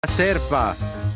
Serpa.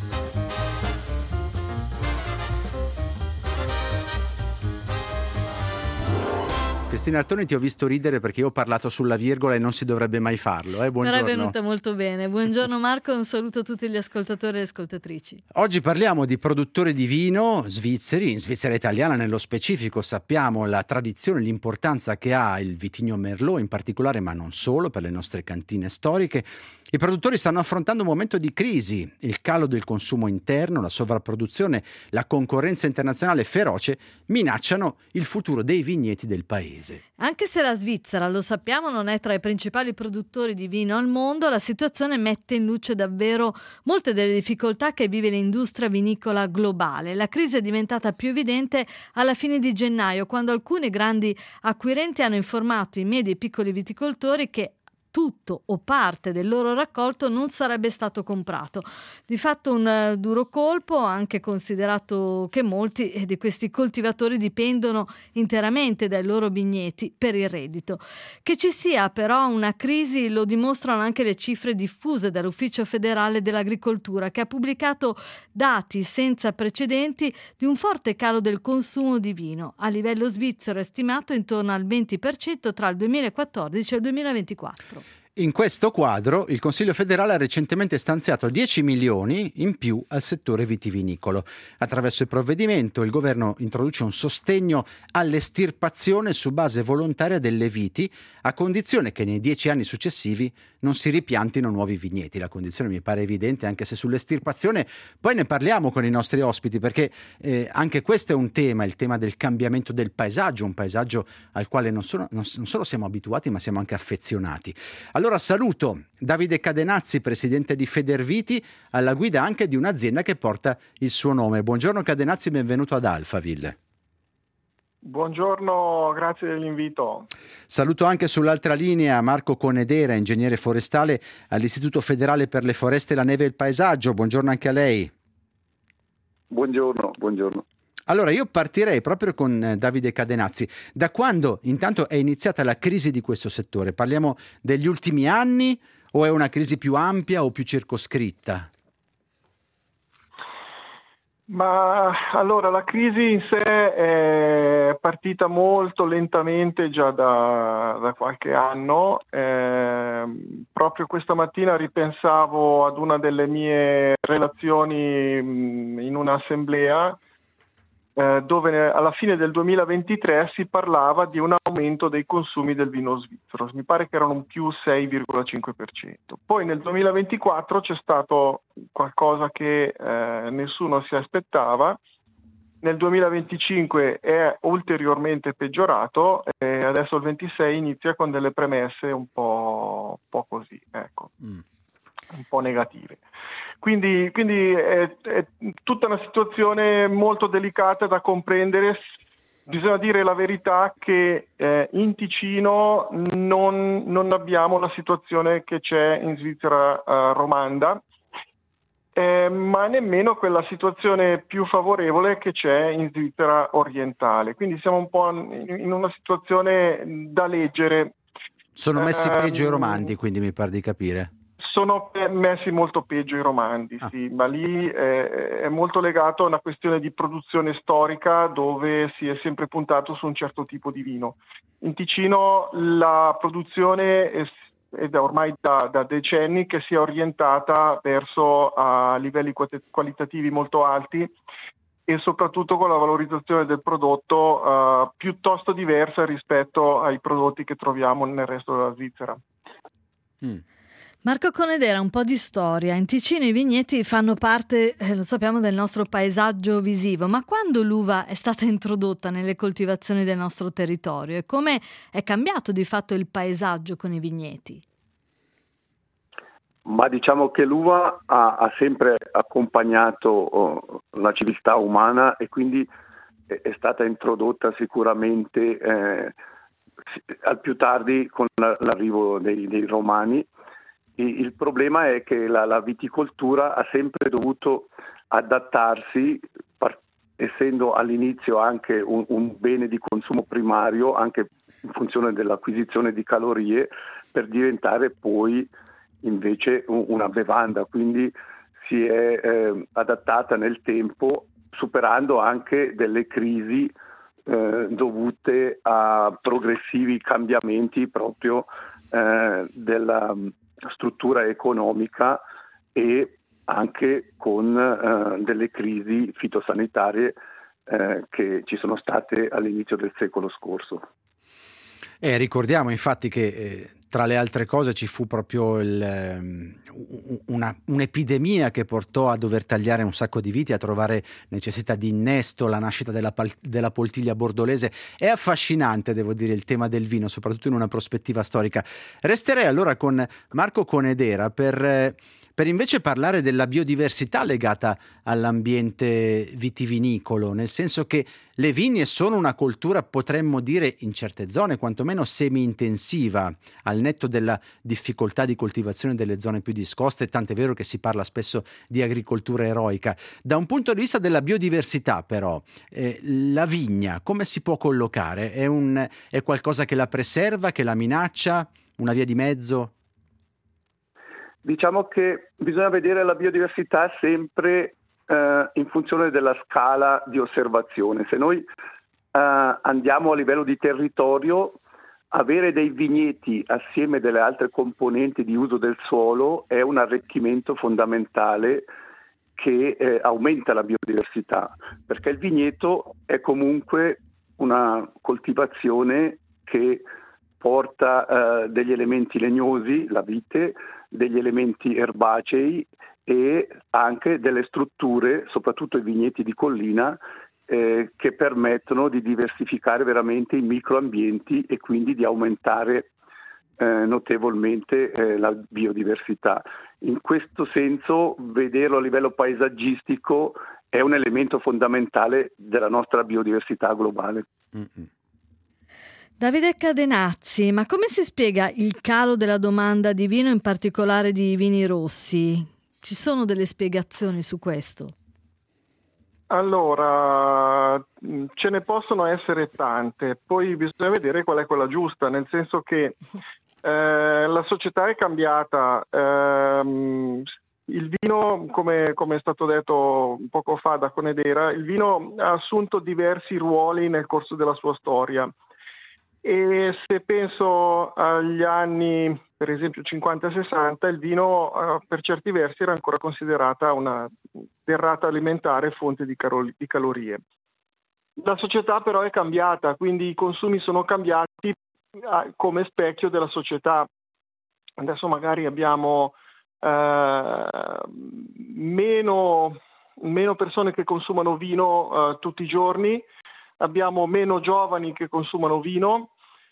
Cristina Artoni, ti ho visto ridere perché io ho parlato sulla virgola e non si dovrebbe mai farlo. Buongiorno. Però è venuta molto bene. Buongiorno Marco, un saluto a tutti gli ascoltatori e ascoltatrici. Oggi parliamo di produttori di vino svizzeri, in Svizzera italiana nello specifico. Sappiamo la tradizione, l'importanza che ha il vitigno Merlot in particolare, ma non solo, per le nostre cantine storiche. I produttori stanno affrontando un momento di crisi, il calo del consumo interno, la sovrapproduzione, la concorrenza internazionale feroce minacciano il futuro dei vigneti del paese. Anche se la Svizzera, lo sappiamo, non è tra i principali produttori di vino al mondo, la situazione mette in luce davvero molte delle difficoltà che vive l'industria vinicola globale. La crisi è diventata più evidente alla fine di gennaio, quando alcuni grandi acquirenti hanno informato i medi e piccoli viticoltori che tutto o parte del loro raccolto non sarebbe stato comprato. Di fatto un duro colpo, anche considerato che molti di questi coltivatori dipendono interamente dai loro vigneti per il reddito. Che ci sia però una crisi lo dimostrano anche le cifre diffuse dall'Ufficio federale dell'agricoltura, che ha pubblicato dati senza precedenti di un forte calo del consumo di vino. A livello svizzero è stimato intorno al 20% tra il 2014 e il 2024. In questo quadro il Consiglio federale ha recentemente stanziato 10 milioni in più al settore vitivinicolo. Attraverso il provvedimento il governo introduce un sostegno all'estirpazione su base volontaria delle viti, a condizione che nei 10 anni successivi non si ripiantino nuovi vigneti. La condizione mi pare evidente, anche se sull'estirpazione poi ne parliamo con i nostri ospiti, perché anche questo è un tema, il tema del cambiamento del paesaggio, un paesaggio al quale non solo siamo abituati ma siamo anche affezionati. Allora saluto Davide Cadenazzi, presidente di Federviti, alla guida anche di un'azienda che porta il suo nome. Buongiorno Cadenazzi, benvenuto ad Alphaville. Buongiorno, grazie dell'invito. Saluto anche sull'altra linea Marco Conedera, ingegnere forestale all'Istituto Federale per le Foreste, la Neve e il Paesaggio. Buongiorno anche a lei. Buongiorno. Allora io partirei proprio con Davide Cadenazzi. Da quando intanto è iniziata la crisi di questo settore? Parliamo degli ultimi anni o è una crisi più ampia o più circoscritta? Ma allora la crisi in sé è partita molto lentamente già da qualche anno. Proprio questa mattina ripensavo ad una delle mie relazioni in un'assemblea dove alla fine del 2023 si parlava di un aumento dei consumi del vino svizzero, mi pare che erano un più 6,5%. Poi nel 2024 c'è stato qualcosa che nessuno si aspettava, nel 2025 è ulteriormente peggiorato e adesso il 26 inizia con delle premesse un po' così, ecco. Un po' negative. Quindi è tutta una situazione molto delicata da comprendere. Bisogna dire la verità che in Ticino non abbiamo la situazione che c'è in Svizzera romanda, ma nemmeno quella situazione più favorevole che c'è in Svizzera orientale. Quindi siamo un po' in una situazione da leggere. Sono messi peggio i romandi, quindi mi pare di capire. Sono messi molto peggio i romandi, sì, ma lì è molto legato a una questione di produzione storica dove si è sempre puntato su un certo tipo di vino. In Ticino la produzione è da ormai da decenni che si è orientata verso a livelli qualitativi molto alti e soprattutto con la valorizzazione del prodotto piuttosto diversa rispetto ai prodotti che troviamo nel resto della Svizzera. Marco Conedera, un po' di storia. In Ticino i vigneti fanno parte, lo sappiamo, del nostro paesaggio visivo, ma quando l'uva è stata introdotta nelle coltivazioni del nostro territorio e come è cambiato di fatto il paesaggio con i vigneti? Ma diciamo che l'uva ha sempre accompagnato la civiltà umana e quindi è stata introdotta sicuramente al più tardi con l'arrivo dei Romani. Il problema è che la viticoltura ha sempre dovuto adattarsi, essendo all'inizio anche un bene di consumo primario, anche in funzione dell'acquisizione di calorie, per diventare poi invece una bevanda. Quindi si è adattata nel tempo, superando anche delle crisi dovute a progressivi cambiamenti proprio della struttura economica e anche con delle crisi fitosanitarie che ci sono state all'inizio del secolo scorso. Ricordiamo infatti che tra le altre cose ci fu proprio un'epidemia che portò a dover tagliare un sacco di viti, a trovare necessità di innesto, la nascita della poltiglia bordolese. È affascinante, devo dire, il tema del vino, soprattutto in una prospettiva storica. Resterei allora con Marco Conedera per invece parlare della biodiversità legata all'ambiente vitivinicolo, nel senso che le vigne sono una coltura, potremmo dire, in certe zone, quantomeno semi-intensiva, al netto della difficoltà di coltivazione delle zone più discoste, tant'è vero che si parla spesso di agricoltura eroica. Da un punto di vista della biodiversità, però, la vigna come si può collocare? È qualcosa che la preserva, che la minaccia, una via di mezzo? Diciamo che bisogna vedere la biodiversità sempre in funzione della scala di osservazione. Se noi andiamo a livello di territorio, avere dei vigneti assieme delle altre componenti di uso del suolo è un arricchimento fondamentale che aumenta la biodiversità, perché il vigneto è comunque una coltivazione che porta degli elementi legnosi, la vite, degli elementi erbacei e anche delle strutture, soprattutto i vigneti di collina, che permettono di diversificare veramente i microambienti e quindi di aumentare notevolmente la biodiversità. In questo senso, vederlo a livello paesaggistico è un elemento fondamentale della nostra biodiversità globale. Mm-hmm. Davide Cadenazzi, ma come si spiega il calo della domanda di vino, in particolare di vini rossi? Ci sono delle spiegazioni su questo? Allora, ce ne possono essere tante, poi bisogna vedere qual è quella giusta, nel senso che la società è cambiata. Il vino, come è stato detto poco fa da Conedera, il vino ha assunto diversi ruoli nel corso della sua storia. E se penso agli anni, per esempio 50-60, il vino per certi versi era ancora considerata una derrata alimentare, fonte di calorie. La società però è cambiata, quindi i consumi sono cambiati come specchio della società. Adesso magari abbiamo meno persone che consumano vino tutti i giorni, abbiamo meno giovani che consumano vino.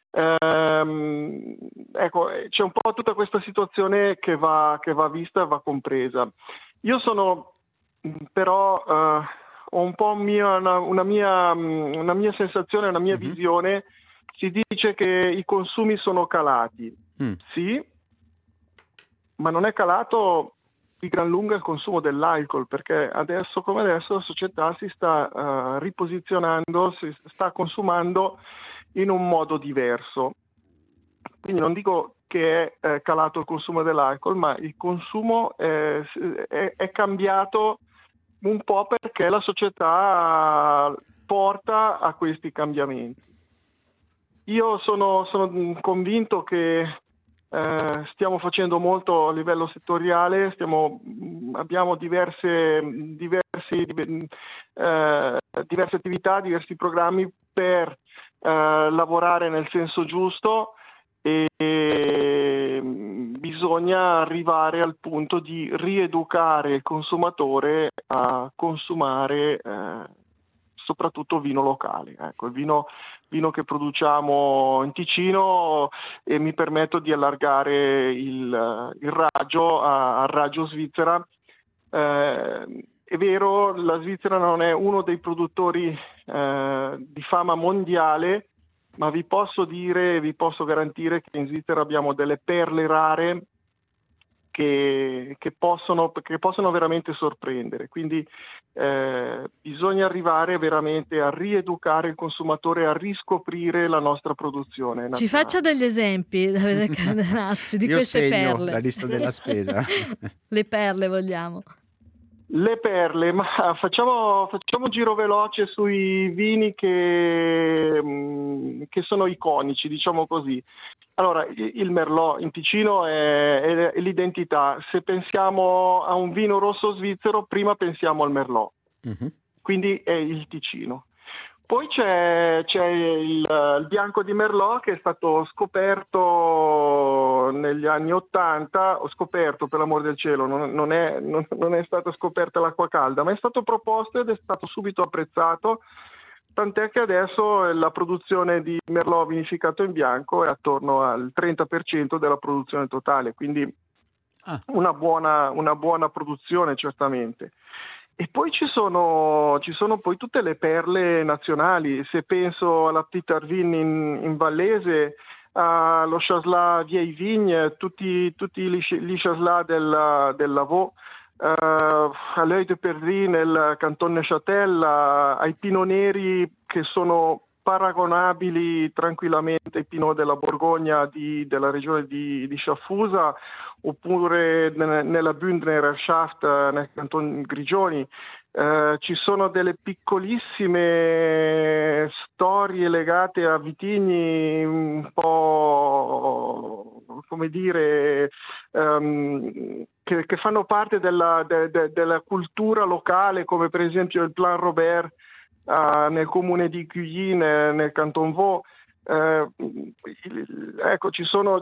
Ecco, c'è un po' tutta questa situazione che va vista e va compresa. Io sono però ho un po' una mia sensazione, una mia visione. Si dice che i consumi sono calati, sì, ma non è calato di gran lunga il consumo dell'alcol, perché adesso come adesso la società si sta riposizionando, si sta consumando in un modo diverso. Quindi non dico che è calato il consumo dell'alcol, ma il consumo è cambiato un po' perché la società porta a questi cambiamenti. Io sono convinto che stiamo facendo molto a livello settoriale, abbiamo diverse attività, diversi programmi per lavorare nel senso giusto, e bisogna arrivare al punto di rieducare il consumatore a consumare soprattutto vino locale. Ecco, il vino che produciamo in Ticino, e mi permetto di allargare il raggio al raggio Svizzera. È vero, la Svizzera non è uno dei produttori di fama mondiale, ma vi posso garantire che in Svizzera abbiamo delle perle rare che possono veramente sorprendere. Quindi bisogna arrivare veramente a rieducare il consumatore, a riscoprire la nostra produzione nazionale. Ci faccia degli esempi, Davide Cadenazzi, di Io queste segno perle. la lista della spesa. Le perle vogliamo. Le perle, ma facciamo un giro veloce sui vini che sono iconici, diciamo così. Allora, il Merlot in Ticino è l'identità. Se pensiamo a un vino rosso svizzero, prima pensiamo al Merlot, quindi è il Ticino. Poi c'è il bianco di Merlot che è stato scoperto negli anni '80, ho scoperto per l'amor del cielo, non è stata scoperta l'acqua calda, ma è stato proposto ed è stato subito apprezzato, tant'è che adesso la produzione di Merlot vinificato in bianco è attorno al 30% della produzione totale, quindi una buona produzione certamente. E poi ci sono poi tutte le perle nazionali. Se penso alla Petite Arvine in vallese, allo Chasselas Vieille Vigne, tutti gli Chasselas del Lavaux, a l'Œil de Perdrix nel Canton Neuchâtel, ai Pinot Neri che sono paragonabili tranquillamente ai Pinot della Borgogna della regione di Sciaffusa, oppure nella Bündnerschaft nel Canton Grigioni. Ci sono delle piccolissime storie legate a vitigni un po', come dire, che fanno parte della cultura locale, come per esempio il Plan Robert nel comune di Cuyi, nel Canton Vaud. Ecco, ci sono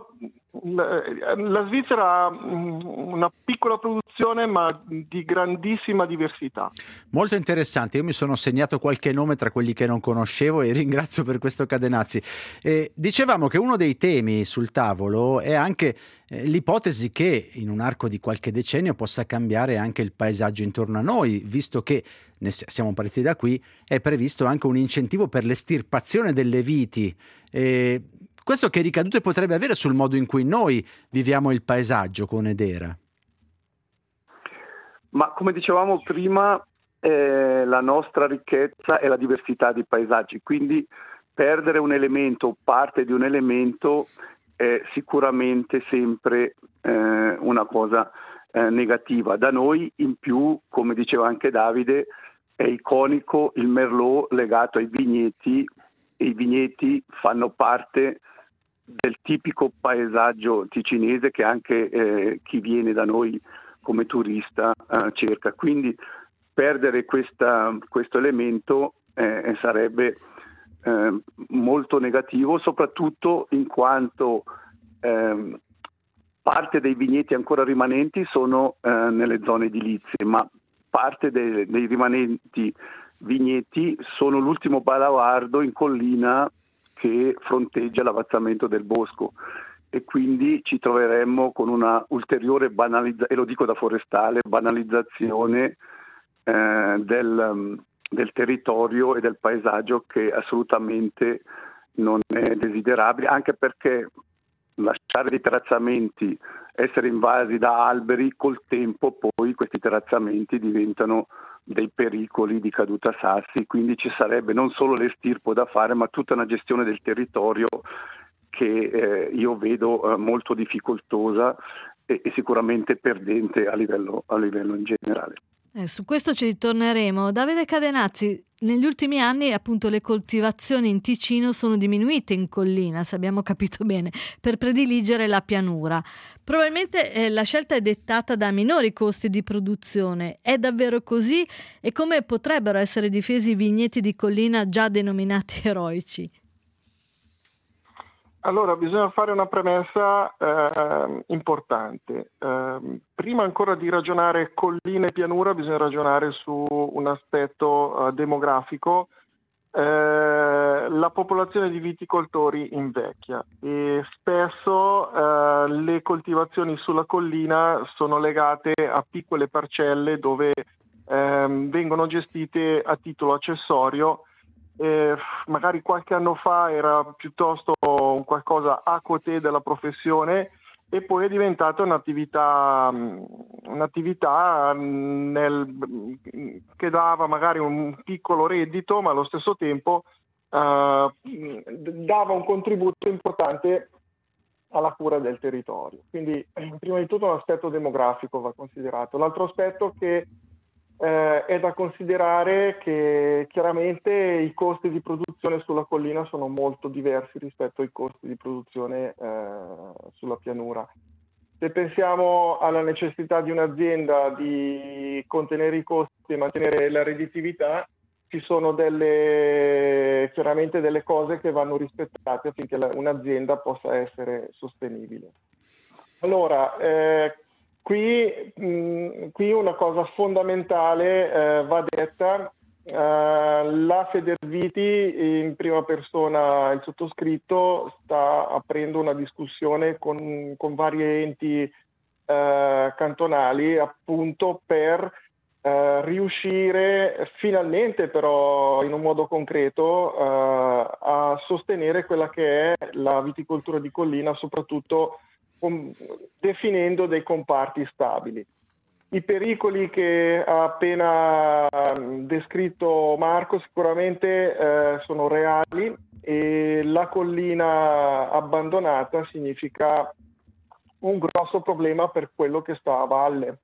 la Svizzera ha una piccola produzione ma di grandissima diversità. Molto interessante, io mi sono segnato qualche nome tra quelli che non conoscevo e ringrazio per questo Cadenazzi. Dicevamo che uno dei temi sul tavolo è anche l'ipotesi che in un arco di qualche decennio possa cambiare anche il paesaggio intorno a noi, visto che siamo partiti da qui, è previsto anche un incentivo per l'estirpazione delle viti. Questo che ricadute potrebbe avere sul modo in cui noi viviamo il paesaggio con Edera? Ma come dicevamo prima, la nostra ricchezza è la diversità di paesaggi, quindi perdere un elemento o parte di un elemento è sicuramente sempre una cosa negativa. Da noi in più, come diceva anche Davide, è iconico il Merlot legato ai vigneti, e i vigneti fanno parte del tipico paesaggio ticinese che anche chi viene da noi come turista cerca. Quindi perdere questo elemento sarebbe molto negativo, soprattutto in quanto parte dei vigneti ancora rimanenti sono nelle zone edilizie, ma parte dei rimanenti vigneti sono l'ultimo baluardo in collina che fronteggia l'avvazzamento del bosco, e quindi ci troveremmo con una ulteriore banalizzazione, e lo dico da forestale, banalizzazione del territorio e del paesaggio, che assolutamente non è desiderabile, anche perché lasciare dei terrazzamenti, essere invasi da alberi, col tempo poi questi terrazzamenti diventano dei pericoli di caduta sassi, quindi ci sarebbe non solo l'estirpo da fare, ma tutta una gestione del territorio che io vedo molto difficoltosa e sicuramente perdente a livello in generale. Su questo ci ritorneremo. Davide Cadenazzi, negli ultimi anni appunto le coltivazioni in Ticino sono diminuite in collina, se abbiamo capito bene, per prediligere la pianura. Probabilmente la scelta è dettata da minori costi di produzione. È davvero così? E come potrebbero essere difesi i vigneti di collina già denominati eroici? Allora, bisogna fare una premessa importante. Prima ancora di ragionare collina e pianura, bisogna ragionare su un aspetto demografico. La popolazione di viticoltori invecchia e spesso le coltivazioni sulla collina sono legate a piccole parcelle dove vengono gestite a titolo accessorio. Magari qualche anno fa era piuttosto un qualcosa a côté della professione, e poi è diventata un'attività che dava magari un piccolo reddito, ma allo stesso tempo dava un contributo importante alla cura del territorio. Quindi prima di tutto un aspetto demografico va considerato. L'altro aspetto che è da considerare che chiaramente i costi di produzione sulla collina sono molto diversi rispetto ai costi di produzione sulla pianura. Se pensiamo alla necessità di un'azienda di contenere i costi e mantenere la redditività, ci sono chiaramente delle cose che vanno rispettate affinché un'azienda possa essere sostenibile. Allora, qui una cosa fondamentale va detta. La Federviti, in prima persona il sottoscritto, sta aprendo una discussione con vari enti cantonali appunto per riuscire finalmente, però in un modo concreto, a sostenere quella che è la viticoltura di collina, soprattutto definendo dei comparti stabili. I pericoli che ha appena descritto Marco sicuramente sono reali, e la collina abbandonata significa un grosso problema per quello che sta a valle.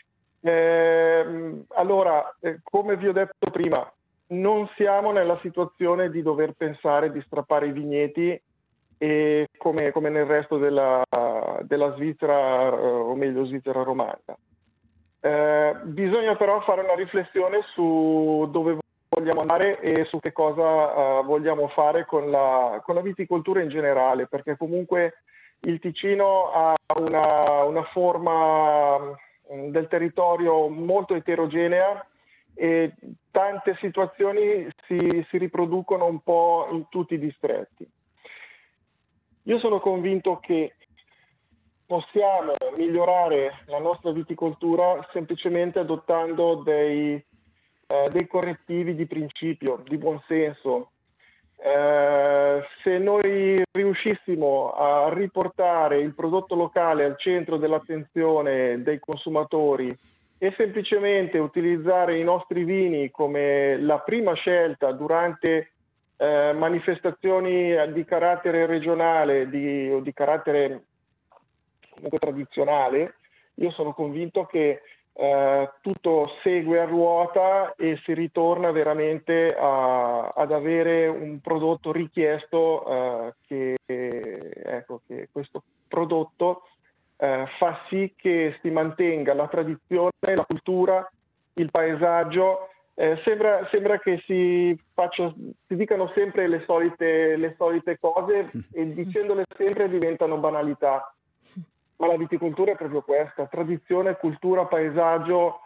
Allora, come vi ho detto prima, non siamo nella situazione di dover pensare di strappare i vigneti come nel resto della Svizzera, o meglio Svizzera romana. Bisogna però fare una riflessione su dove vogliamo andare e su che cosa vogliamo fare con la viticoltura in generale, perché comunque il Ticino ha una forma del territorio molto eterogenea e tante situazioni si riproducono un po' in tutti i distretti. Io sono convinto che possiamo migliorare la nostra viticoltura semplicemente adottando dei correttivi di principio, di buon senso. Se noi riuscissimo a riportare il prodotto locale al centro dell'attenzione dei consumatori e semplicemente utilizzare i nostri vini come la prima scelta durante manifestazioni di carattere regionale o di carattere comunque tradizionale, io sono convinto che tutto segue a ruota e si ritorna veramente ad avere un prodotto richiesto, che questo prodotto fa sì che si mantenga la tradizione, la cultura, il paesaggio. Sembra che si dicano sempre le solite cose e dicendole sempre diventano banalità. Ma la viticoltura è proprio questa: tradizione, cultura, paesaggio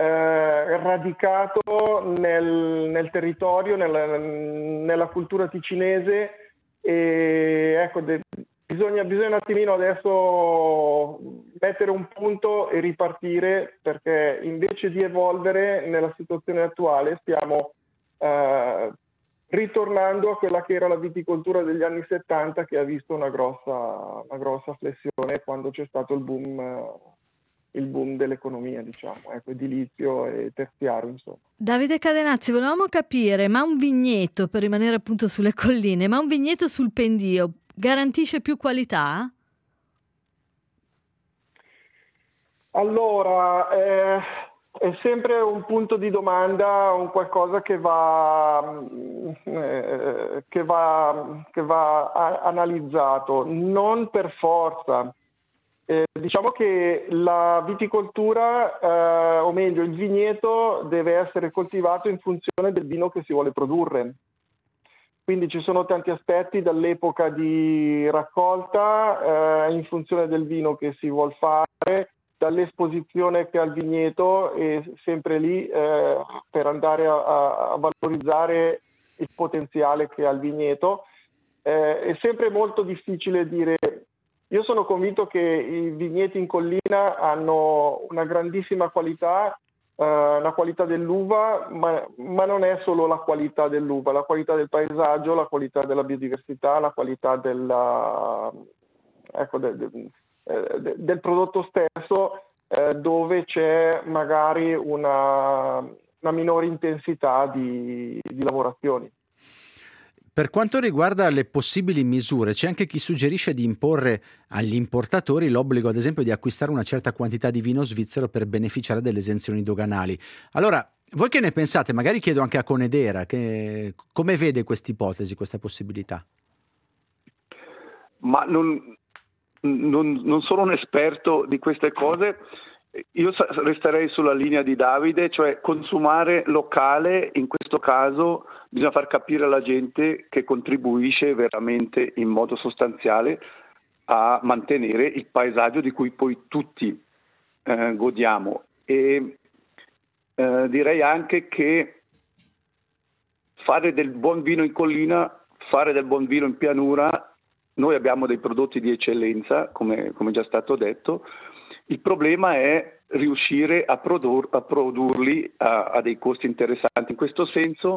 radicato nel territorio, nella cultura ticinese. E ecco, bisogna un attimino adesso mettere un punto e ripartire, perché invece di evolvere nella situazione attuale stiamo ritornando a quella che era la viticoltura degli anni 70, che ha visto una grossa flessione quando c'è stato il boom dell'economia, diciamo, edilizio e terziario, insomma. Davide Cadenazzi, volevamo capire, ma un vigneto, per rimanere appunto sulle colline, ma un vigneto sul pendio garantisce più qualità? Allora, è sempre un punto di domanda, un qualcosa che va analizzato, non per forza. Diciamo che la viticoltura, o meglio il vigneto, deve essere coltivato in funzione del vino che si vuole produrre. Quindi ci sono tanti aspetti, dall'epoca di raccolta, in funzione del vino che si vuol fare, dall'esposizione che ha il vigneto, e sempre lì per andare a valorizzare il potenziale che ha il vigneto. È sempre molto difficile dire. Io sono convinto che i vigneti in collina hanno una grandissima qualità, la qualità dell'uva, ma non è solo la qualità dell'uva, la qualità del paesaggio, la qualità della biodiversità, la qualità del prodotto stesso, dove c'è magari una minore intensità di lavorazioni. Per quanto riguarda le possibili misure, c'è anche chi suggerisce di imporre agli importatori l'obbligo, ad esempio, di acquistare una certa quantità di vino svizzero per beneficiare delle esenzioni doganali. Allora, voi che ne pensate? Magari chiedo anche a Conedera, come vede questa ipotesi, questa possibilità? Ma non sono un esperto di queste cose. Io resterei sulla linea di Davide, cioè consumare locale. In questo caso bisogna far capire alla gente che contribuisce veramente in modo sostanziale a mantenere il paesaggio di cui poi tutti godiamo. E direi anche che fare del buon vino in collina, fare del buon vino in pianura, noi abbiamo dei prodotti di eccellenza, come già stato detto. Il problema è riuscire a produrli a dei costi interessanti. In questo senso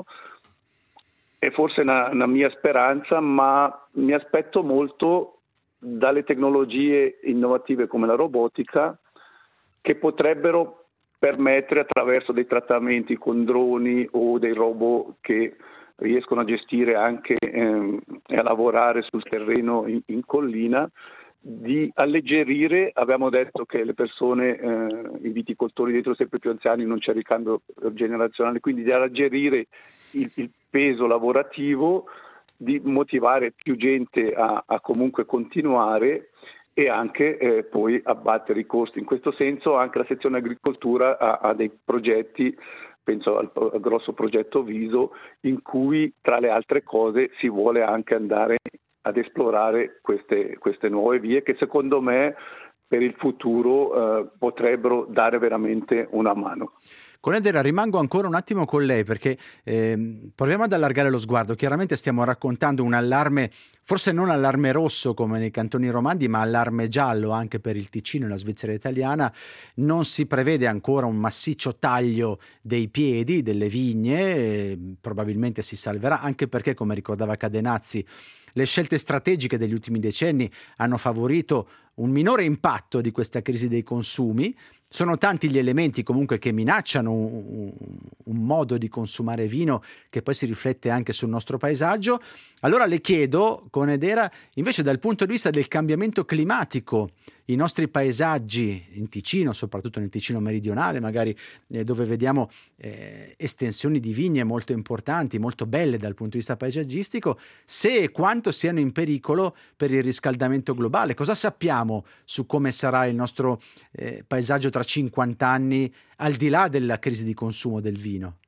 è forse una mia speranza, ma mi aspetto molto dalle tecnologie innovative come la robotica, che potrebbero permettere, attraverso dei trattamenti con droni o dei robot che riescono a gestire anche e a lavorare sul terreno in collina, di alleggerire. Abbiamo detto che le persone, i viticoltori diventano sempre più anziani, non c'è ricambio generazionale, quindi di alleggerire il peso lavorativo, di motivare più gente a comunque continuare e anche poi abbattere i costi. In questo senso anche la sezione agricoltura ha dei progetti, penso al grosso progetto Viso, in cui tra le altre cose si vuole anche andare ad esplorare queste nuove vie che secondo me per il futuro potrebbero dare veramente una mano. Conedera, rimango ancora un attimo con lei perché proviamo ad allargare lo sguardo. Chiaramente stiamo raccontando un allarme, forse non allarme rosso come nei cantoni romandi, ma allarme giallo anche per il Ticino e la Svizzera italiana. Non si prevede ancora un massiccio taglio dei piedi delle vigne, probabilmente si salverà, anche perché, come ricordava Cadenazzi, le scelte strategiche degli ultimi decenni hanno favorito un minore impatto di questa crisi dei consumi. Sono tanti gli elementi comunque che minacciano un modo di consumare vino che poi si riflette anche sul nostro paesaggio. Allora le chiedo, Conedera, invece dal punto di vista del cambiamento climatico, i nostri paesaggi in Ticino, soprattutto nel Ticino meridionale, magari dove vediamo estensioni di vigne molto importanti, molto belle dal punto di vista paesaggistico, se e quanto siano in pericolo per il riscaldamento globale. Cosa sappiamo su come sarà il nostro paesaggio tra 50 anni, al di là della crisi di consumo del vino?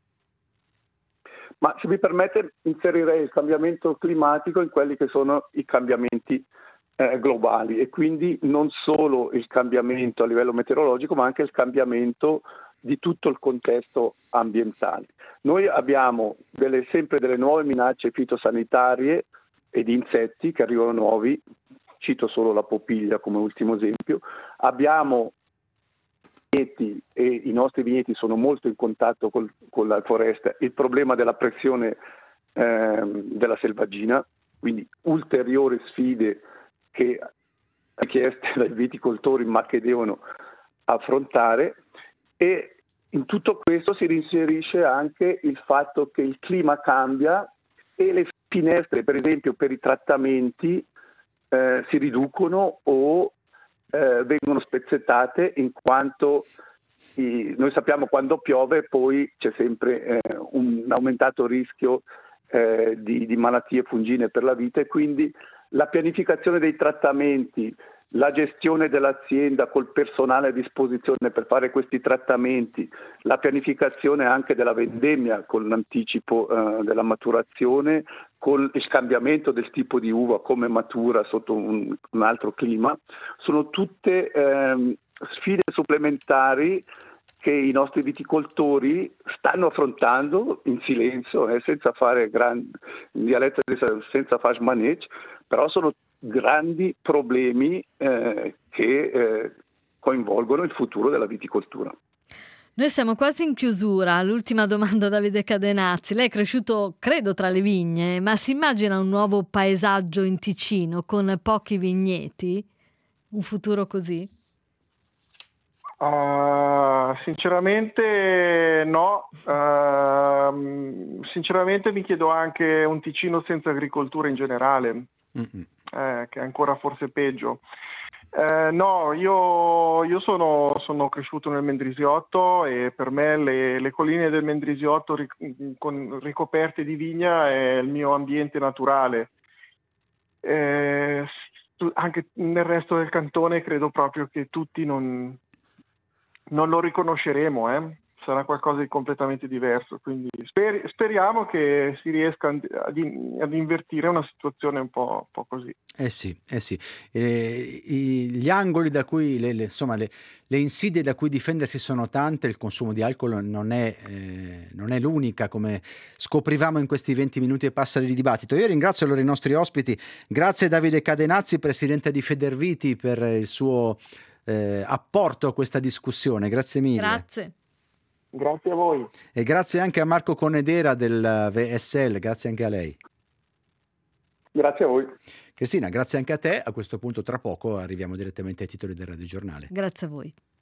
Ma se mi permette, inserirei il cambiamento climatico in quelli che sono i cambiamenti globali, e quindi non solo il cambiamento a livello meteorologico, ma anche il cambiamento di tutto il contesto ambientale. Noi abbiamo sempre delle nuove minacce fitosanitarie e di insetti che arrivano nuovi, cito solo la popiglia come ultimo esempio. Abbiamo vigneti, e i nostri vigneti sono molto in contatto con la foresta, il problema della pressione della selvaggina, quindi ulteriori sfide che richieste dai viticoltori ma che devono affrontare. E in tutto questo si inserisce anche il fatto che il clima cambia e le finestre, per esempio per i trattamenti, si riducono o vengono spezzettate, in quanto noi sappiamo quando piove poi c'è sempre un aumentato rischio di malattie fungine per la vite, e quindi la pianificazione dei trattamenti, la gestione dell'azienda col personale a disposizione per fare questi trattamenti, la pianificazione anche della vendemmia con l'anticipo della maturazione, con il cambiamento del tipo di uva, come matura sotto un altro clima, sono tutte sfide supplementari che i nostri viticoltori stanno affrontando in silenzio, senza fare in dialetto senza fare manege, però sono grandi problemi che coinvolgono il futuro della viticoltura. Noi siamo quasi in chiusura. L'ultima domanda a Davide Cadenazzi. Lei è cresciuto, credo, tra le vigne, ma si immagina un nuovo paesaggio in Ticino con pochi vigneti? Un futuro così? Sinceramente no, sinceramente mi chiedo anche un Ticino senza agricoltura in generale, che è ancora forse peggio. No, io sono cresciuto nel Mendrisiotto e per me le colline del Mendrisiotto ricoperte di vigna è il mio ambiente naturale. Anche nel resto del cantone credo proprio che tutti non lo riconosceremo, sarà qualcosa di completamente diverso, quindi speriamo che si riesca ad invertire una situazione un po' così. Sì. Gli angoli da cui, le insidie da cui difendersi sono tante, il consumo di alcol non è l'unica, come scoprivamo in questi 20 minuti e passare di dibattito. Io ringrazio allora i nostri ospiti, grazie Davide Cadenazzi, presidente di Federviti, per il suo apporto a questa discussione, grazie mille. Grazie a voi. E grazie anche a Marco Conedera del VSL, grazie anche a lei. Grazie a voi. Cristina, grazie anche a te. A questo punto tra poco arriviamo direttamente ai titoli del radiogiornale. Grazie a voi.